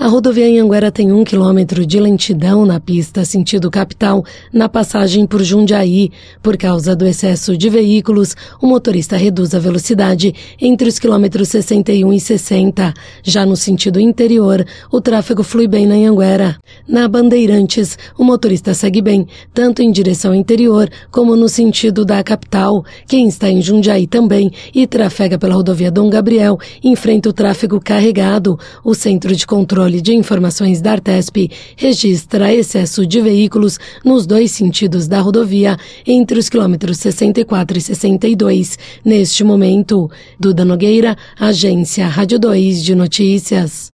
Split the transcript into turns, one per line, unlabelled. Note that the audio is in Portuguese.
A rodovia Anhanguera tem 1 quilômetro de lentidão na pista sentido capital, na passagem por Jundiaí. Por causa do excesso de veículos, o motorista reduz a velocidade entre os quilômetros 61 e 60. Já no sentido interior, o tráfego flui bem na Anhanguera. Na Bandeirantes, o motorista segue bem, tanto em direção interior como no sentido da capital. Quem está em Jundiaí também e trafega pela rodovia Dom Gabriel enfrenta o tráfego carregado. O Centro de Controle de Informações da Artesp registra excesso de veículos nos 2 sentidos da rodovia entre os quilômetros 64 e 62. Neste momento, Duda Nogueira, Agência Rádio 2 de Notícias.